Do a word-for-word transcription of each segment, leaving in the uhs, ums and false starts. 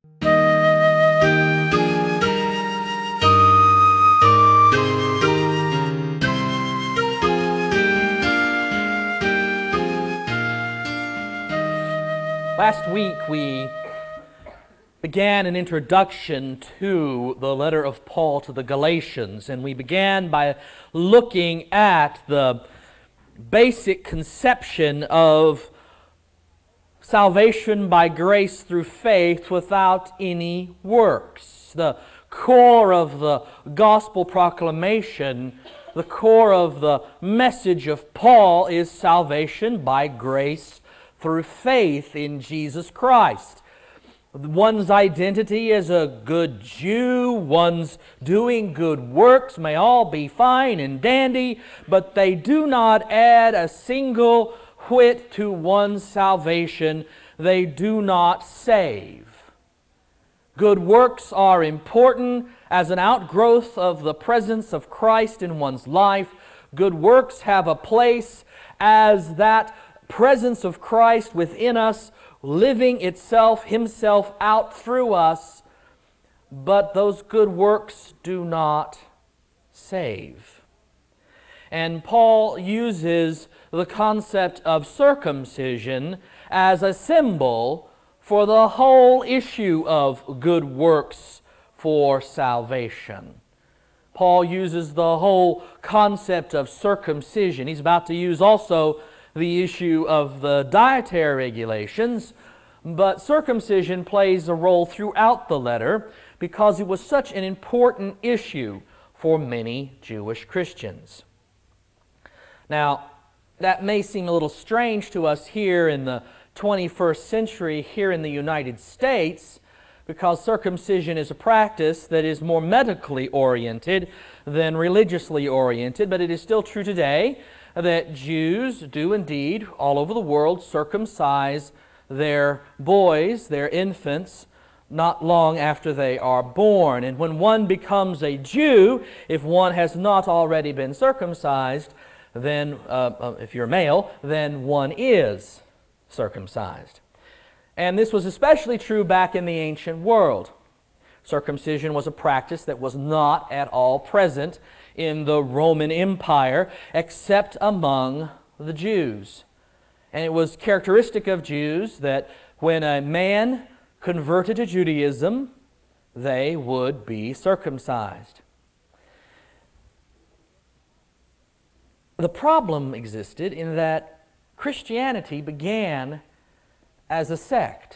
Last week we began an introduction to the letter of Paul to the Galatians, and we began by looking at the basic conception of salvation by grace through faith without any works. The core of the gospel proclamation, the core of the message of Paul is salvation by grace through faith in Jesus Christ. One's identity as a good Jew, one's doing good works may all be fine and dandy, but they do not add a single whit to one's salvation. They do not save. Good works are important as an outgrowth of the presence of Christ in one's life. Good works have a place as that presence of Christ within us, living itself, Himself out through us, but those good works do not save. And Paul uses the concept of circumcision as a symbol for the whole issue of good works for salvation. Paul uses the whole concept of circumcision. He's about to use also the issue of the dietary regulations, but circumcision plays a role throughout the letter because it was such an important issue for many Jewish Christians. Now, that may seem a little strange to us here in the twenty-first century, here in the United States, because circumcision is a practice that is more medically oriented than religiously oriented, but it is still true today that Jews do indeed, all over the world, circumcise their boys, their infants, not long after they are born. And when one becomes a Jew, if one has not already been circumcised, then, uh, if you're male, then one is circumcised. And this was especially true back in the ancient world. Circumcision was a practice that was not at all present in the Roman Empire except among the Jews. And it was characteristic of Jews that when a man converted to Judaism, they would be circumcised. The problem existed in that Christianity began as a sect,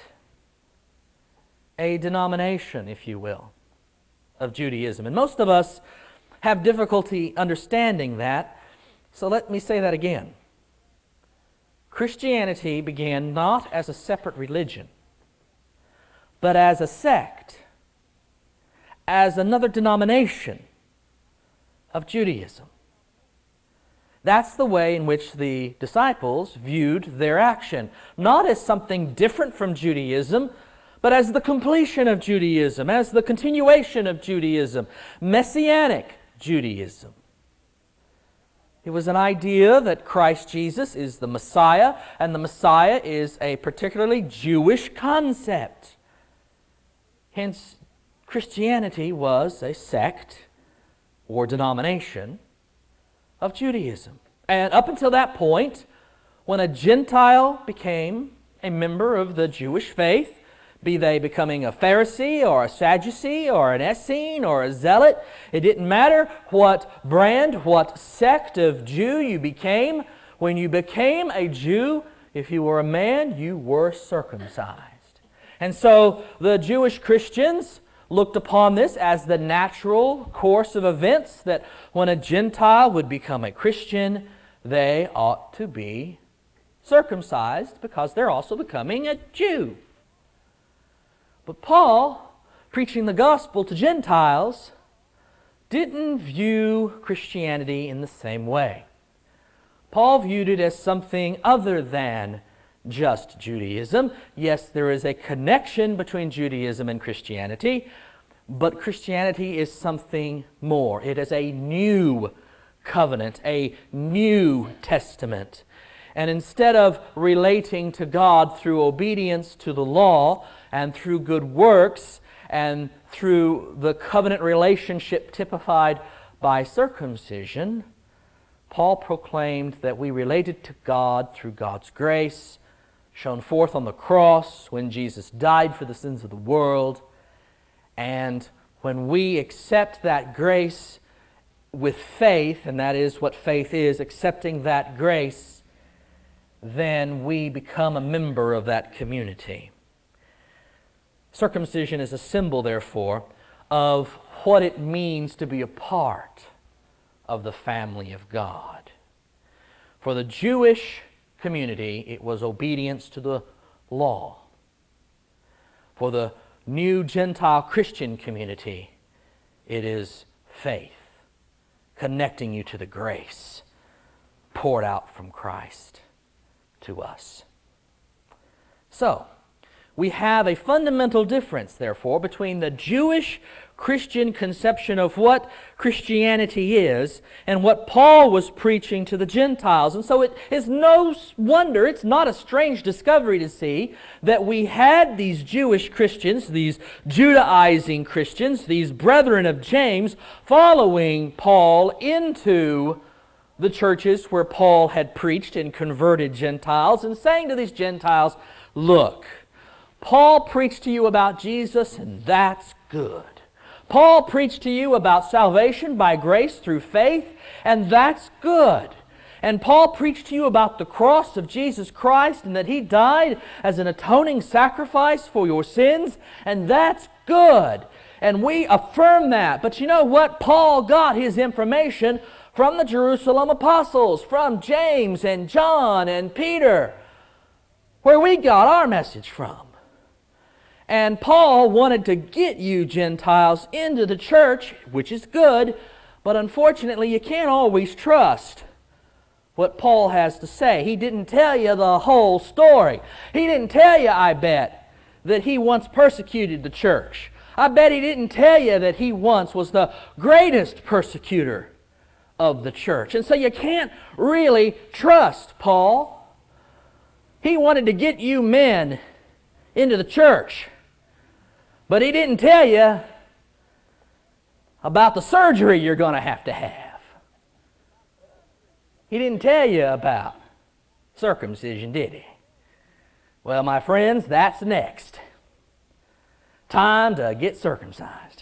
a denomination, if you will, of Judaism. And most of us have difficulty understanding that, so let me say that again. Christianity began not as a separate religion, but as a sect, as another denomination of Judaism. That's the way in which the disciples viewed their action, not as something different from Judaism, but as the completion of Judaism, as the continuation of Judaism, Messianic Judaism. It was an idea that Christ Jesus is the Messiah, and the Messiah is a particularly Jewish concept. Hence, Christianity was a sect or denomination of Judaism. And up until that point, when a Gentile became a member of the Jewish faith, be they becoming a Pharisee or a Sadducee or an Essene or a Zealot, it didn't matter what brand, what sect of Jew you became. When you became a Jew, if you were a man, you were circumcised. And so the Jewish Christians looked upon this as the natural course of events, that when a Gentile would become a Christian, they ought to be circumcised because they're also becoming a Jew. But Paul, preaching the gospel to Gentiles, didn't view Christianity in the same way. Paul viewed it as something other than just Judaism. Yes, there is a connection between Judaism and Christianity, but Christianity is something more. It is a new covenant, a new testament. And instead of relating to God through obedience to the law and through good works and through the covenant relationship typified by circumcision, Paul proclaimed that we related to God through God's grace, shown forth on the cross when Jesus died for the sins of the world. And when we accept that grace with faith, and that is what faith is, accepting that grace, then we become a member of that community. Circumcision is a symbol, therefore, of what it means to be a part of the family of God. For the Jewish community, it was obedience to the law. For the new Gentile Christian community, it is faith, connecting you to the grace poured out from Christ to us. So, we have a fundamental difference, therefore, between the Jewish Christian conception of what Christianity is and what Paul was preaching to the Gentiles. And so it is no wonder, it's not a strange discovery to see that we had these Jewish Christians, these Judaizing Christians, these brethren of James, following Paul into the churches where Paul had preached and converted Gentiles, and saying to these Gentiles, look, Paul preached to you about Jesus, and that's good. Paul preached to you about salvation by grace through faith, and that's good. And Paul preached to you about the cross of Jesus Christ and that He died as an atoning sacrifice for your sins, and that's good. And we affirm that. But you know what? Paul got his information from the Jerusalem apostles, from James and John and Peter, where we got our message from. And Paul wanted to get you Gentiles into the church, which is good, but unfortunately you can't always trust what Paul has to say. He didn't tell you the whole story. He didn't tell you, I bet, that he once persecuted the church. I bet he didn't tell you that he once was the greatest persecutor of the church. And so you can't really trust Paul. He wanted to get you men into the church, but he didn't tell you about the surgery you're going to have to have. He didn't tell you about circumcision, did he? Well, my friends, that's next. Time to get circumcised.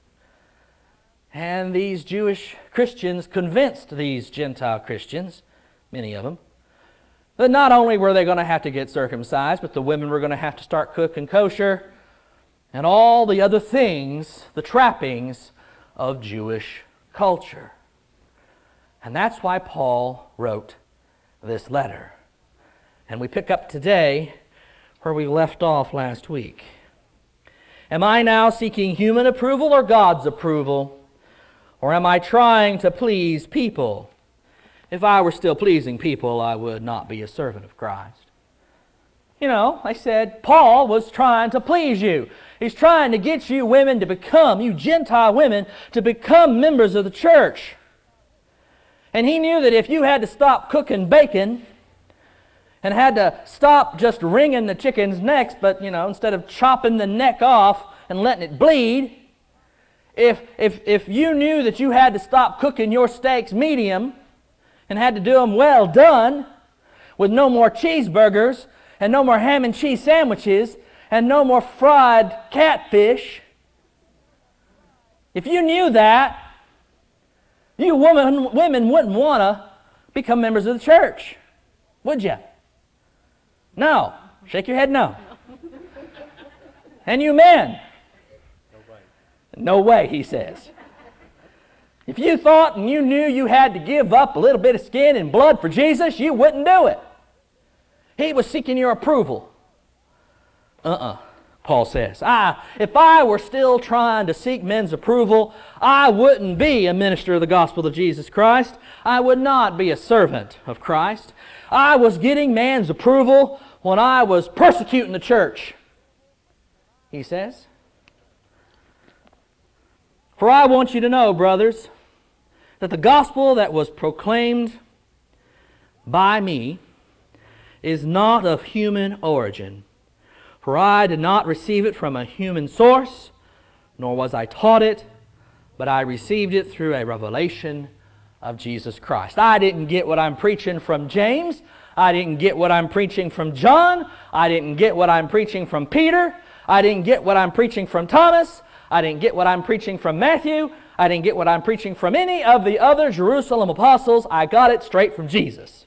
And these Jewish Christians convinced these Gentile Christians, many of them, that not only were they going to have to get circumcised, but the women were going to have to start cooking kosher, and all the other things, the trappings of Jewish culture. And that's why Paul wrote this letter. And we pick up today where we left off last week. Am I now seeking human approval or God's approval? Or am I trying to please people? If I were still pleasing people, I would not be a servant of Christ. You know, I said, Paul was trying to please you. He's trying to get you women to become, you Gentile women, to become members of the church. And he knew that if you had to stop cooking bacon and had to stop just wringing the chicken's necks, but, you know, instead of chopping the neck off and letting it bleed, if, if, if you knew that you had to stop cooking your steaks medium and had to do them well done with no more cheeseburgers and no more ham and cheese sandwiches and no more fried catfish, if you knew that, you woman, women wouldn't want to become members of the church, would you? No. Shake your head no. And you men? No way. No way, he says. If you thought and you knew you had to give up a little bit of skin and blood for Jesus, you wouldn't do it. He was seeking your approval. Uh-uh, Paul says. I, if I were still trying to seek men's approval, I wouldn't be a minister of the gospel of Jesus Christ. I would not be a servant of Christ. I was getting man's approval when I was persecuting the church, he says. For I want you to know, brothers, that the gospel that was proclaimed by me is not of human origin. For I did not receive it from a human source, nor was I taught it, but I received it through a revelation of Jesus Christ. I didn't get what I'm preaching from James. I didn't get what I'm preaching from John. I didn't get what I'm preaching from Peter. I didn't get what I'm preaching from Thomas. I didn't get what I'm preaching from Matthew. I didn't get what I'm preaching from any of the other Jerusalem apostles. I got it straight from Jesus.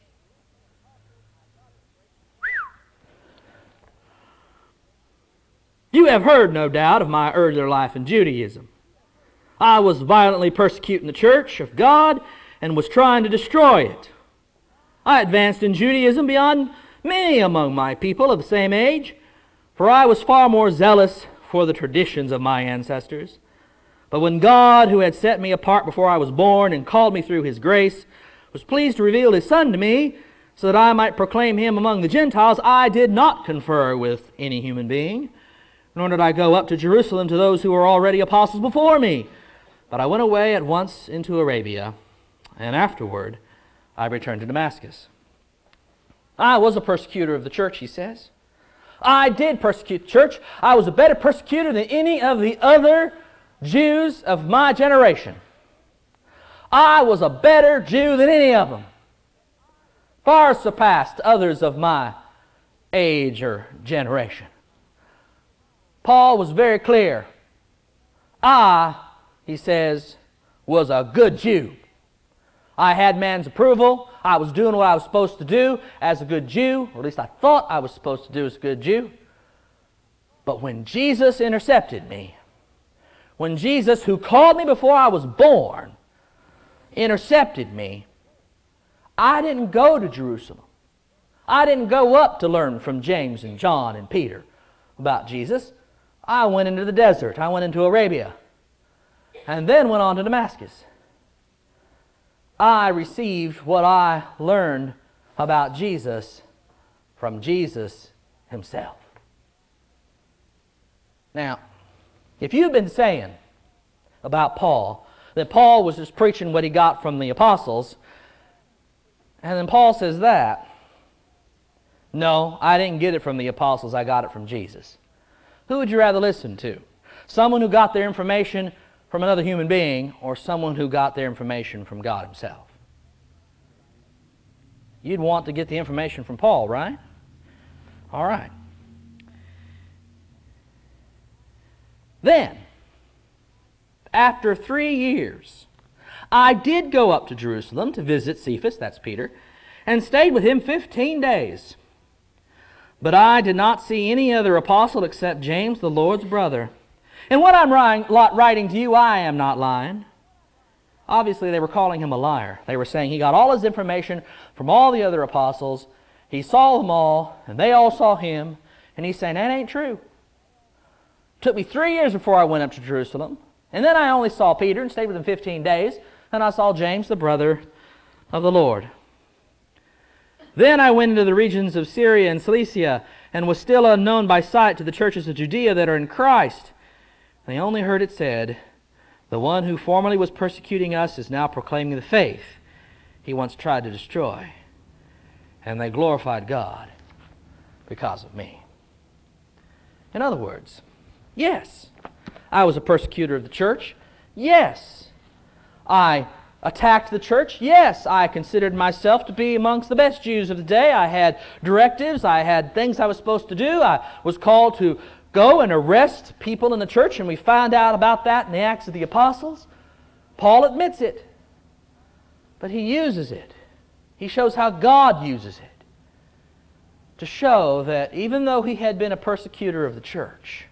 You have heard, no doubt, of my earlier life in Judaism. I was violently persecuting the church of God and was trying to destroy it. I advanced in Judaism beyond many among my people of the same age, for I was far more zealous for the traditions of my ancestors. But when God, who had set me apart before I was born and called me through His grace, was pleased to reveal His Son to me so that I might proclaim Him among the Gentiles, I did not confer with any human being, nor did I go up to Jerusalem to those who were already apostles before me. But I went away at once into Arabia, and afterward I returned to Damascus. I was a persecutor of the church, he says. I did persecute the church. I was a better persecutor than any of the other Jews of my generation. I was a better Jew than any of them. Far surpassed others of my age or generation. Paul was very clear. I, he says, was a good Jew. I had man's approval. I was doing what I was supposed to do as a good Jew, or at least I thought I was supposed to do as a good Jew. But when Jesus intercepted me, when Jesus, who called me before I was born, intercepted me, I didn't go to Jerusalem. I didn't go up to learn from James and John and Peter about Jesus. I went into the desert. I went into Arabia, and then went on to Damascus. I received what I learned about Jesus from Jesus Himself. Now, if you've been saying about Paul that Paul was just preaching what he got from the apostles, and then Paul says that, no, I didn't get it from the apostles, I got it from Jesus. Who would you rather listen to? Someone who got their information from another human being, or someone who got their information from God Himself? You'd want to get the information from Paul, right? All right. Then, after three years, I did go up to Jerusalem to visit Cephas, that's Peter, and stayed with him fifteen days. But I did not see any other apostle except James, the Lord's brother. And what I'm writing to you, I am not lying. Obviously, they were calling him a liar. They were saying he got all his information from all the other apostles. He saw them all, and they all saw him. And he's saying, that ain't true. It took me three years before I went up to Jerusalem. And then I only saw Peter and stayed with him fifteen days. And I saw James, the brother of the Lord. Then I went into the regions of Syria and Cilicia, and was still unknown by sight to the churches of Judea that are in Christ. They only heard it said, the one who formerly was persecuting us is now proclaiming the faith he once tried to destroy. And they glorified God because of me. In other words, yes, I was a persecutor of the church. Yes, I attacked the church. Yes, I considered myself to be amongst the best Jews of the day. I had directives. I had things I was supposed to do. I was called to go and arrest people in the church, and we found out about that in the Acts of the Apostles. Paul admits it, but he uses it. He shows how God uses it to show that even though he had been a persecutor of the church,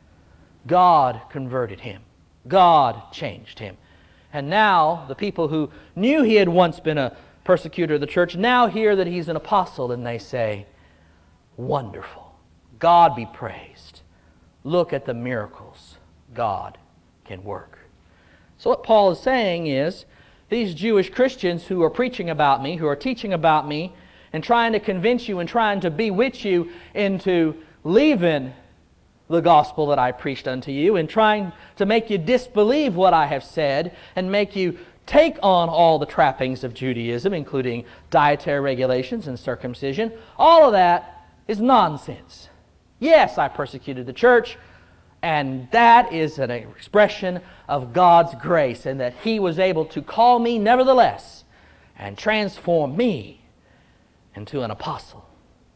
God converted him. God changed him. And now the people who knew he had once been a persecutor of the church now hear that he's an apostle, and they say, wonderful. God be praised. Look at the miracles God can work. So what Paul is saying is, these Jewish Christians who are preaching about me, who are teaching about me, and trying to convince you and trying to bewitch you into leaving the gospel that I preached unto you, and trying to make you disbelieve what I have said, and make you take on all the trappings of Judaism, including dietary regulations and circumcision. All of that is nonsense. Yes, I persecuted the church, and that is an expression of God's grace, and that He was able to call me nevertheless and transform me into an apostle.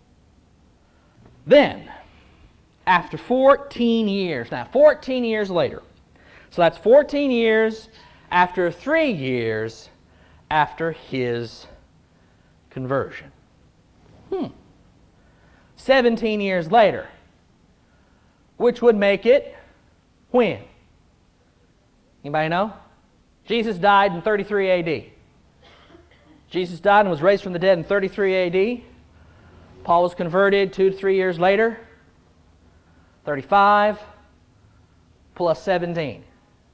Then, after fourteen years, now fourteen years later, so that's fourteen years after three years after his conversion. Hmm. seventeen years later, which would make it when? Anybody know? Jesus died in thirty-three A D Jesus died and was raised from the dead in thirty-three A D Paul was converted two to three years later. thirty-five plus seventeen.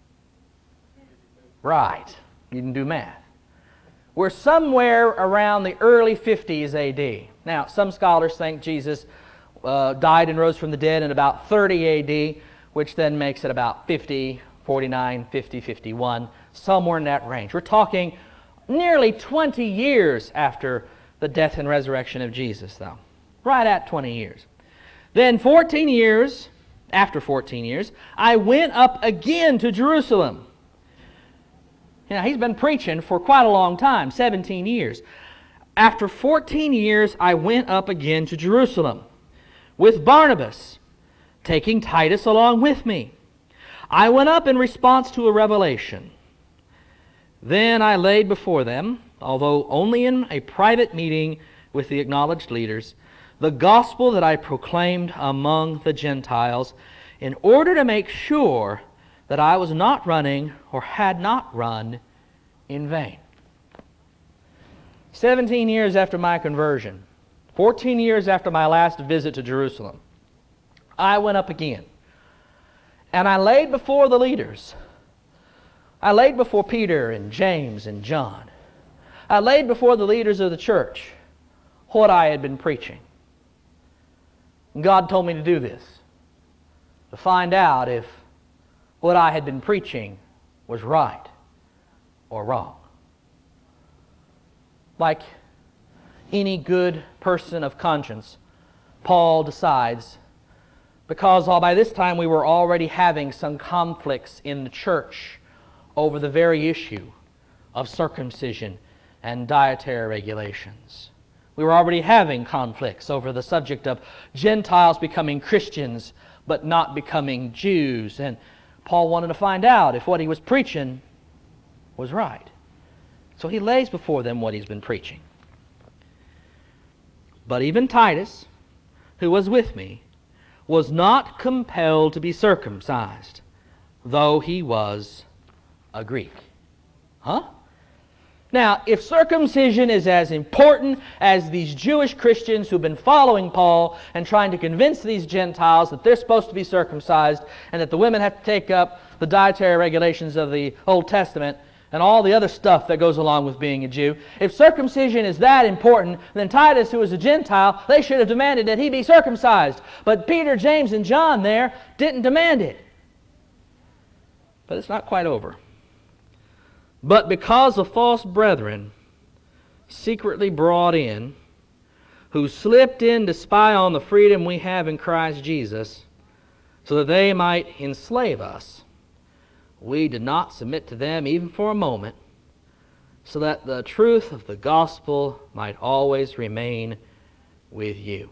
Right. You can do math. We're somewhere around the early fifties A D Now, some scholars think Jesus uh, died and rose from the dead in about thirty A D, which then makes it about fifty, forty-nine, fifty, fifty-one, somewhere in that range. We're talking nearly twenty years after the death and resurrection of Jesus, though. Right at twenty years. Then fourteen years, after fourteen years, I went up again to Jerusalem. You know, he's been preaching for quite a long time, seventeen years. After fourteen years, I went up again to Jerusalem with Barnabas, taking Titus along with me. I went up in response to a revelation. Then I laid before them, although only in a private meeting with the acknowledged leaders, the gospel that I proclaimed among the Gentiles, in order to make sure that I was not running or had not run in vain. Seventeen years after my conversion, fourteen years after my last visit to Jerusalem, I went up again. And I laid before the leaders. I laid before Peter and James and John. I laid before the leaders of the church what I had been preaching. And God told me to do this, to find out if what I had been preaching was right or wrong. Like any good person of conscience, Paul decides, because all by this time we were already having some conflicts in the church over the very issue of circumcision and dietary regulations. We were already having conflicts over the subject of Gentiles becoming Christians but not becoming Jews. And Paul wanted to find out if what he was preaching was right. So he lays before them what he's been preaching. But even Titus, who was with me, was not compelled to be circumcised, though he was a Greek. Huh? Now, if circumcision is as important as these Jewish Christians who've been following Paul and trying to convince these Gentiles that they're supposed to be circumcised and that the women have to take up the dietary regulations of the Old Testament and all the other stuff that goes along with being a Jew, if circumcision is that important, then Titus, who was a Gentile, they should have demanded that he be circumcised. But Peter, James, and John there didn't demand it. But it's not quite over. But because of false brethren, secretly brought in, who slipped in to spy on the freedom we have in Christ Jesus, so that they might enslave us, we did not submit to them even for a moment, so that the truth of the gospel might always remain with you.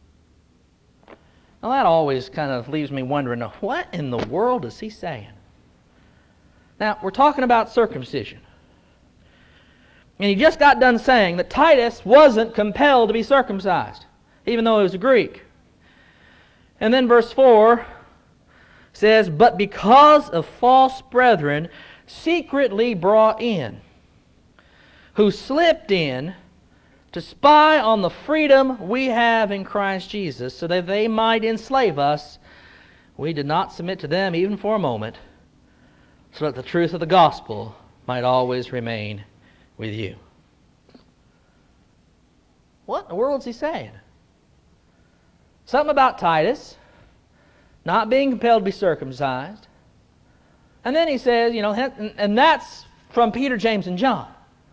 Now that always kind of leaves me wondering, what in the world is he saying? Now, we're talking about circumcision. And he just got done saying that Titus wasn't compelled to be circumcised, even though he was a Greek. And then verse four says, but because of false brethren secretly brought in, who slipped in to spy on the freedom we have in Christ Jesus, so that they might enslave us, we did not submit to them even for a moment, so that the truth of the gospel might always remain with you. What in the world is he saying? Something about Titus not being compelled to be circumcised. And then he says, you know, and that's from Peter, James, and John.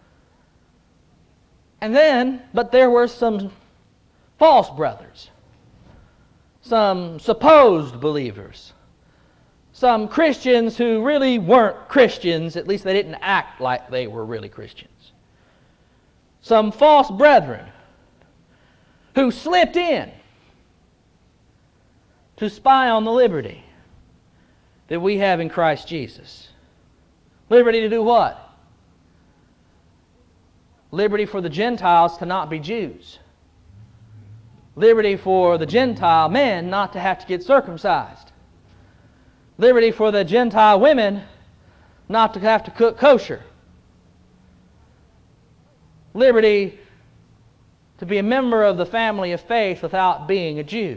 And then, but there were some false brothers, some supposed believers, some Christians who really weren't Christians, at least they didn't act like they were really Christians. Some false brethren who slipped in to spy on the liberty that we have in Christ Jesus. Liberty to do what? Liberty for the Gentiles to not be Jews. Liberty for the Gentile men not to have to get circumcised. Liberty for the Gentile women not to have to cook kosher. Liberty to be a member of the family of faith without being a Jew.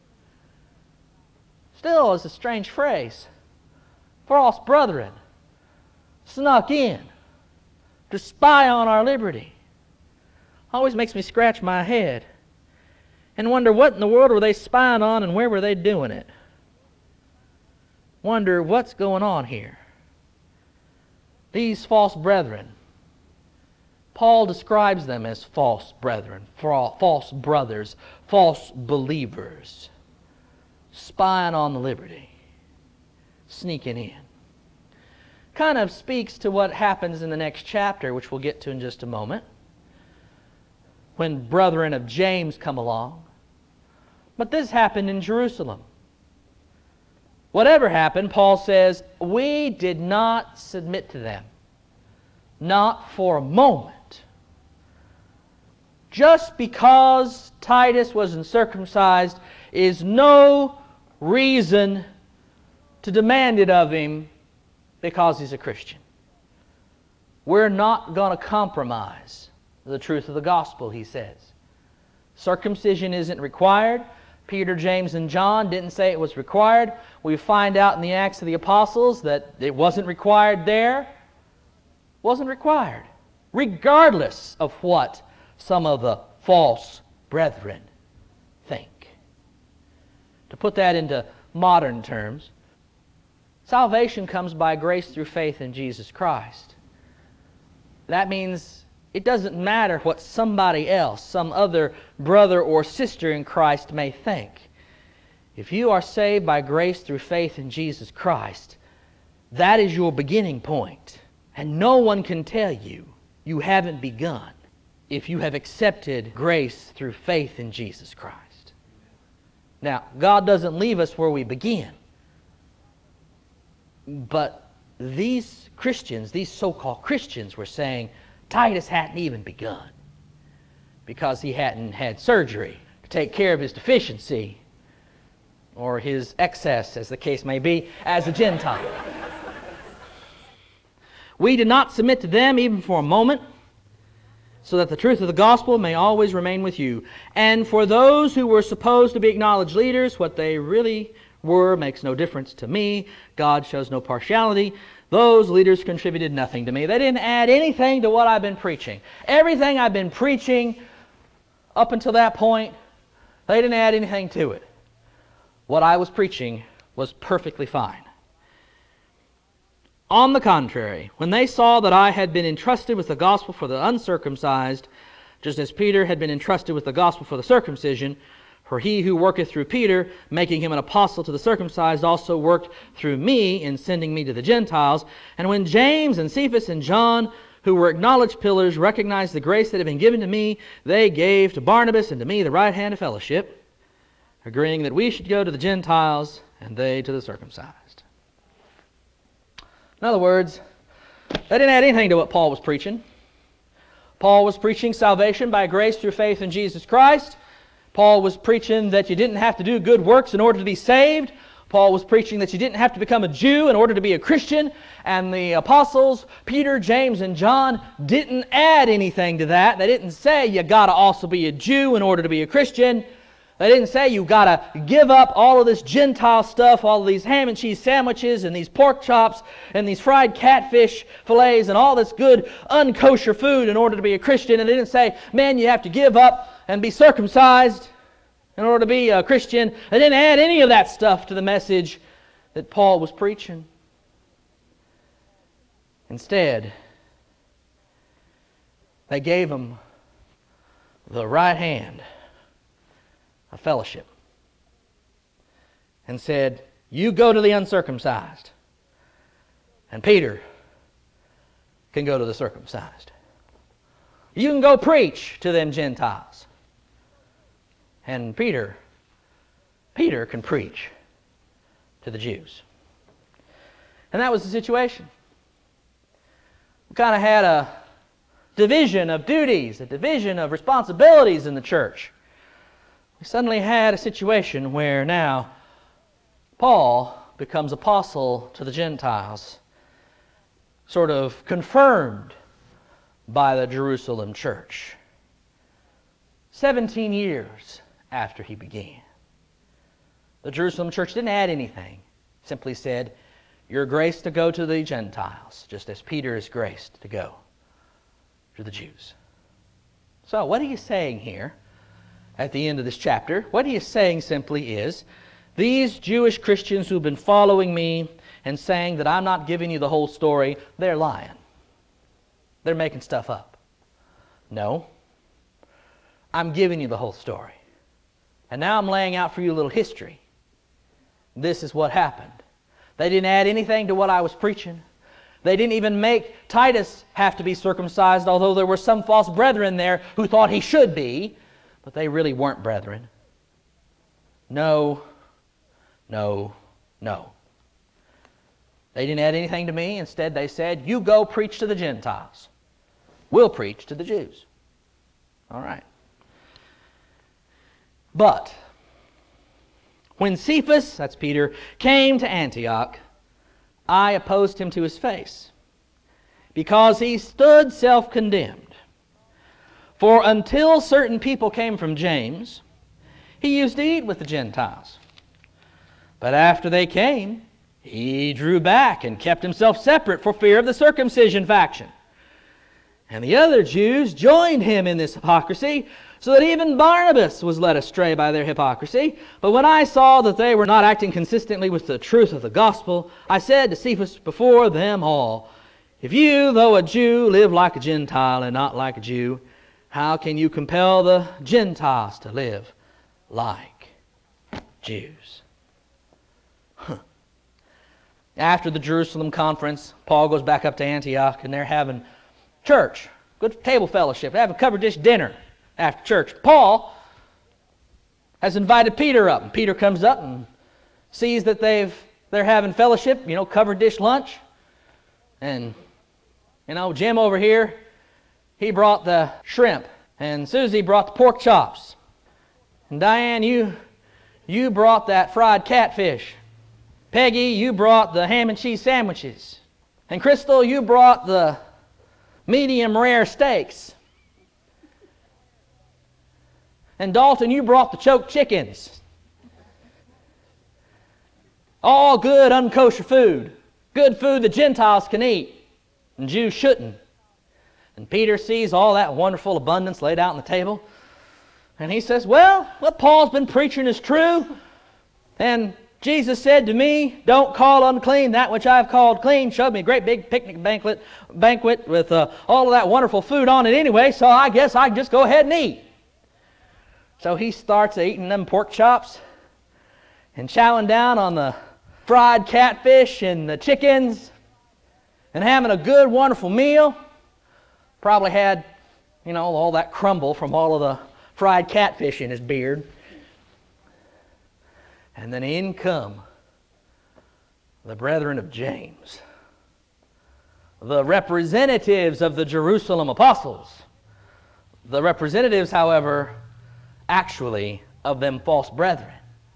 Still is a strange phrase. False brethren snuck in to spy on our liberty. Always makes me scratch my head and wonder what in the world were they spying on and where were they doing it. Wonder what's going on here. These false brethren, Paul describes them as false brethren, false brothers, false believers, spying on the liberty, sneaking in. Kind of speaks to what happens in the next chapter, which we'll get to in just a moment, when brethren of James come along. But this happened in Jerusalem. Whatever happened, Paul says, we did not submit to them. Not for a moment. Just because Titus wasn't circumcised is no reason to demand it of him because he's a Christian. We're not going to compromise the truth of the gospel, he says. Circumcision isn't required. Peter, James, and John didn't say it was required. We find out in the Acts of the Apostles that it wasn't required there. It wasn't required, regardless of what some of the false brethren think. To put that into modern terms, salvation comes by grace through faith in Jesus Christ. That means it doesn't matter what somebody else, some other brother or sister in Christ may think. If you are saved by grace through faith in Jesus Christ, that is your beginning point. And no one can tell you you haven't begun if you have accepted grace through faith in Jesus Christ. Now, God doesn't leave us where we begin. But these Christians, these so-called Christians, were saying Titus hadn't even begun because he hadn't had surgery to take care of his deficiency or his excess, as the case may be, as a Gentile. We did not submit to them even for a moment, so that the truth of the gospel may always remain with you. And for those who were supposed to be acknowledged leaders, what they really were makes no difference to me. God shows no partiality. Those leaders contributed nothing to me. They didn't add anything to what I've been preaching. Everything I've been preaching up until that point, they didn't add anything to it. What I was preaching was perfectly fine. On the contrary, when they saw that I had been entrusted with the gospel for the uncircumcised, just as Peter had been entrusted with the gospel for the circumcision, for he who worketh through Peter, making him an apostle to the circumcised, also worked through me in sending me to the Gentiles. And when James and Cephas and John, who were acknowledged pillars, recognized the grace that had been given to me, they gave to Barnabas and to me the right hand of fellowship, agreeing that we should go to the Gentiles and they to the circumcised. In other words, they didn't add anything to what Paul was preaching. Paul was preaching salvation by grace through faith in Jesus Christ. Paul was preaching that you didn't have to do good works in order to be saved. Paul was preaching that you didn't have to become a Jew in order to be a Christian. And the apostles, Peter, James, and John, didn't add anything to that. They didn't say you got to also be a Jew in order to be a Christian. They didn't say you got to give up all of this Gentile stuff, all of these ham and cheese sandwiches and these pork chops and these fried catfish fillets and all this good unkosher food in order to be a Christian. And they didn't say, man, you have to give up and be circumcised in order to be a Christian. They didn't add any of that stuff to the message that Paul was preaching. Instead, they gave him the right hand of fellowship and said, you go to the uncircumcised, and Peter can go to the circumcised. You can go preach to them Gentiles, and Peter, Peter can preach to the Jews. And that was the situation. We kind of had a division of duties, a division of responsibilities in the church. We suddenly had a situation where now Paul becomes apostle to the Gentiles, sort of confirmed by the Jerusalem church. Seventeen years after he began. The Jerusalem church didn't add anything. Simply said, you're graced to go to the Gentiles, just as Peter is graced to go to the Jews. So what are you saying here at the end of this chapter? What he is saying simply is, these Jewish Christians who've been following me and saying that I'm not giving you the whole story, they're lying. They're making stuff up. No, I'm giving you the whole story. And now I'm laying out for you a little history. This is what happened. They didn't add anything to what I was preaching. They didn't even make Titus have to be circumcised, although there were some false brethren there who thought he should be, but they really weren't brethren. No, no, no. They didn't add anything to me. Instead, they said, you go preach to the Gentiles. We'll preach to the Jews. All right. But when Cephas, that's Peter, came to Antioch, I opposed him to his face, because he stood self-condemned. For until certain people came from James, he used to eat with the Gentiles. But after they came, he drew back and kept himself separate for fear of the circumcision faction. And the other Jews joined him in this hypocrisy, so that even Barnabas was led astray by their hypocrisy. But when I saw that they were not acting consistently with the truth of the gospel, I said to Cephas before them all, if you, though a Jew, live like a Gentile and not like a Jew, how can you compel the Gentiles to live like Jews? Huh. After the Jerusalem conference, Paul goes back up to Antioch, and they're having church, good table fellowship. They have a covered dish dinner after church. Paul has invited Peter up, and Peter comes up and sees that they've they're having fellowship, you know, covered dish lunch. And you know, Jim over here, he brought the shrimp, and Susie brought the pork chops, and Diane, you you brought that fried catfish. Peggy, you brought the ham and cheese sandwiches, and Crystal, you brought the medium rare steaks. And Dalton, you brought the choked chickens. All good, unkosher food. Good food the Gentiles can eat, and Jews shouldn't. And Peter sees all that wonderful abundance laid out on the table, and he says, well, what Paul's been preaching is true, and Jesus said to me, don't call unclean that which I've called clean. Showed me a great big picnic banquet, banquet with uh, all of that wonderful food on it anyway, so I guess I can just go ahead and eat. So he starts eating them pork chops and chowing down on the fried catfish and the chickens and having a good, wonderful meal. Probably had, you know, all that crumble from all of the fried catfish in his beard. And then in come the brethren of James, the representatives of the Jerusalem apostles. The representatives, however, actually of them false brethren.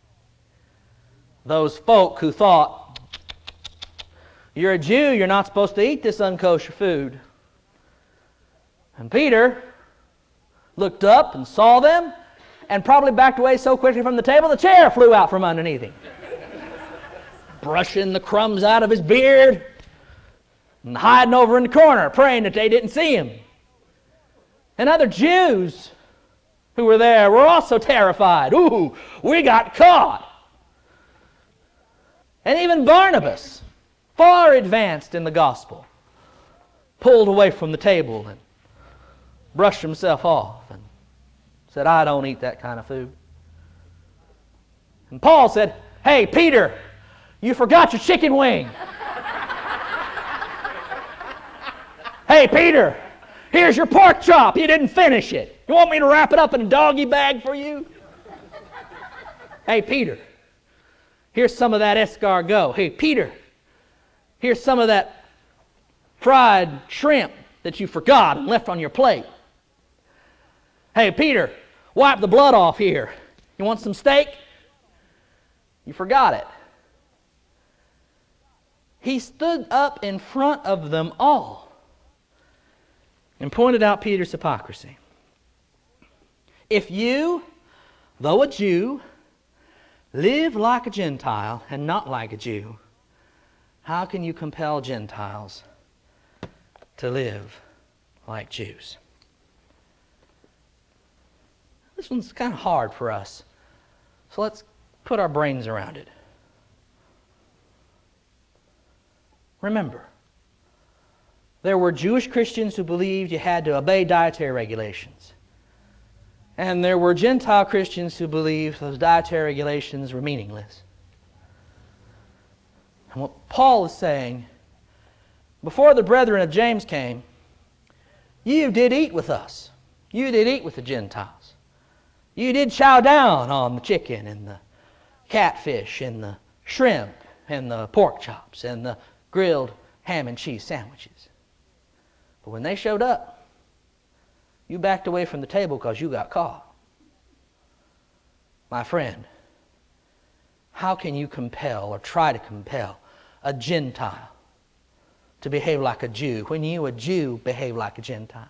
Those folk who thought, you're a Jew, you're not supposed to eat this unkosher food. And Peter looked up and saw them, and probably backed away so quickly from the table, the chair flew out from underneath him. Brushing the crumbs out of his beard and hiding over in the corner, praying that they didn't see him. And other Jews who were there were also terrified. Ooh, we got caught. And even Barnabas, far advanced in the gospel, pulled away from the table and brushed himself off and said, I don't eat that kind of food. And Paul said, hey, Peter, you forgot your chicken wing. Hey, Peter, here's your pork chop. You didn't finish it. You want me to wrap it up in a doggy bag for you? Hey, Peter, here's some of that escargot. Hey, Peter, here's some of that fried shrimp that you forgot and left on your plate. Hey, Peter, wipe the blood off here. You want some steak? You forgot it. He stood up in front of them all and pointed out Peter's hypocrisy. If you, though a Jew, live like a Gentile and not like a Jew, how can you compel Gentiles to live like Jews? This one's kind of hard for us, so let's put our brains around it. Remember, there were Jewish Christians who believed you had to obey dietary regulations. And there were Gentile Christians who believed those dietary regulations were meaningless. And what Paul is saying, before the brethren of James came, you did eat with us. You did eat with the Gentiles. You did chow down on the chicken and the catfish and the shrimp and the pork chops and the grilled ham and cheese sandwiches. But when they showed up, you backed away from the table because you got caught. My friend, how can you compel or try to compel a Gentile to behave like a Jew when you, a Jew, behave like a Gentile?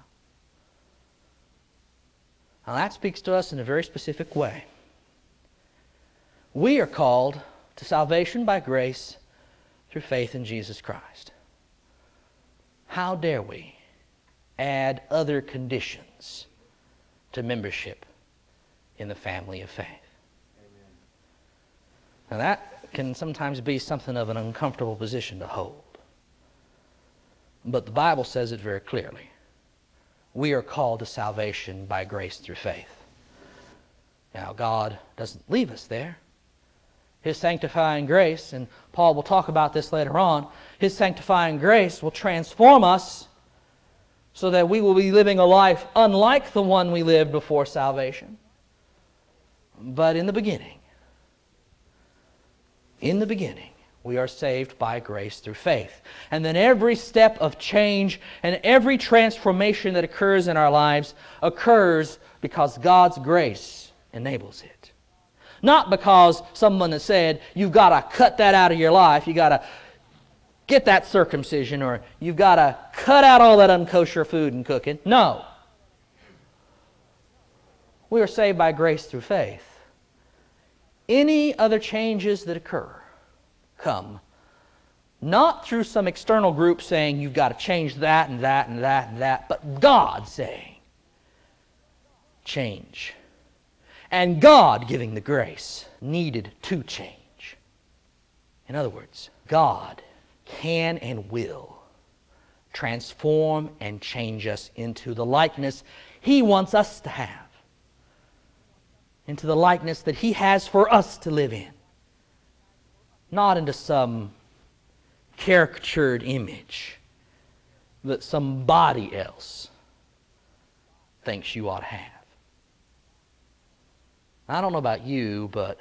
Now that speaks to us in a very specific way. We are called to salvation by grace through faith in Jesus Christ. How dare we add other conditions to membership in the family of faith? Amen. Now that can sometimes be something of an uncomfortable position to hold. But the Bible says it very clearly. We are called to salvation by grace through faith. Now God doesn't leave us there. His sanctifying grace, and Paul will talk about this later on, His sanctifying grace will transform us so that we will be living a life unlike the one we lived before salvation. But in the beginning, in the beginning, we are saved by grace through faith. And then every step of change and every transformation that occurs in our lives occurs because God's grace enables it. Not because someone has said, you've got to cut that out of your life, you've got to get that circumcision, or you've got to cut out all that unkosher food and cooking. No. We are saved by grace through faith. Any other changes that occur come not through some external group saying you've got to change that and that and that and that, but God saying change. And God giving the grace needed to change. In other words, God can and will transform and change us into the likeness He wants us to have. Into the likeness that He has for us to live in. Not into some caricatured image that somebody else thinks you ought to have. I don't know about you, but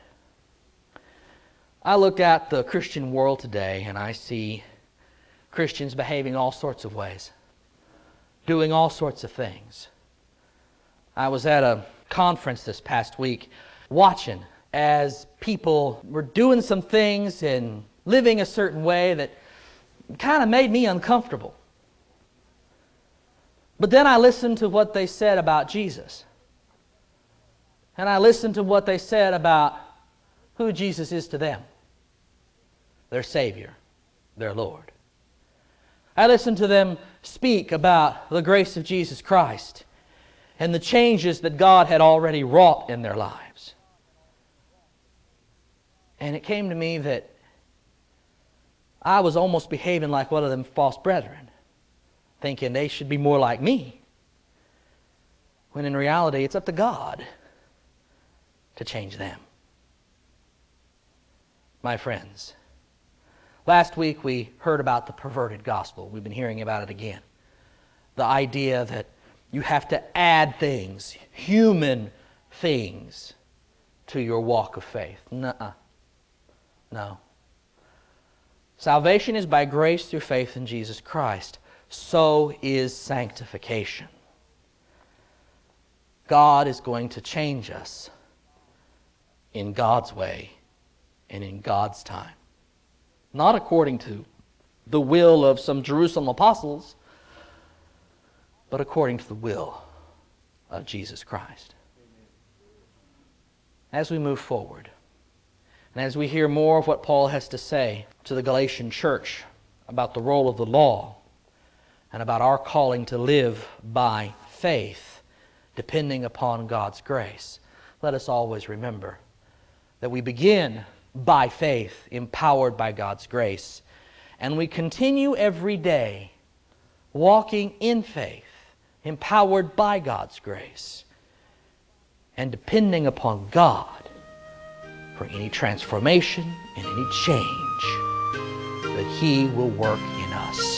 I look at the Christian world today and I see Christians behaving all sorts of ways, doing all sorts of things. I was at a conference this past week watching as people were doing some things and living a certain way that kind of made me uncomfortable. But then I listened to what they said about Jesus. And I listened to what they said about who Jesus is to them. Their Savior, their Lord. I listened to them speak about the grace of Jesus Christ and the changes that God had already wrought in their lives. And it came to me that I was almost behaving like one of them false brethren. thinking they should be more like me, when in reality it's up to God to change them. My friends, last week we heard about the perverted gospel. We've been hearing about it again. The idea that you have to add things, human things, to your walk of faith. Nuh-uh. No. Salvation is by grace through faith in Jesus Christ. So is sanctification. God is going to change us in God's way and in God's time. Not according to the will of some Jerusalem apostles, but according to the will of Jesus Christ. As we move forward, and as we hear more of what Paul has to say to the Galatian church about the role of the law and about our calling to live by faith, depending upon God's grace, let us always remember that we begin by faith, empowered by God's grace, and we continue every day walking in faith, empowered by God's grace, and depending upon God for any transformation and any change that He will work in us.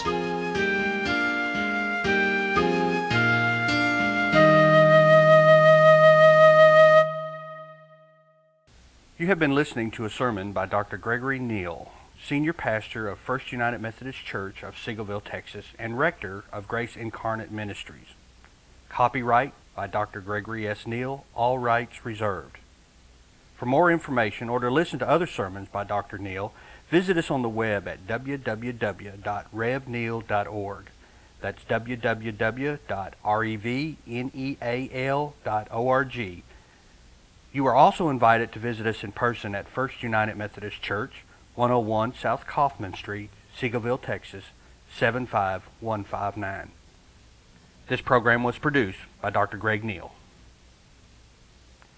You have been listening to a sermon by Doctor Gregory Neal, Senior Pastor of First United Methodist Church of Seagoville, Texas, and Rector of Grace Incarnate Ministries. Copyright by Doctor Gregory S. Neal, all rights reserved. For more information or to listen to other sermons by Doctor Neal, visit us on the web at w w w dot rev neal dot org. That's w w w dot rev neal dot org. You are also invited to visit us in person at First United Methodist Church, one oh one South Kaufman Street, Seagoville, Texas, seven five one five nine. This program was produced by Doctor Greg Neal.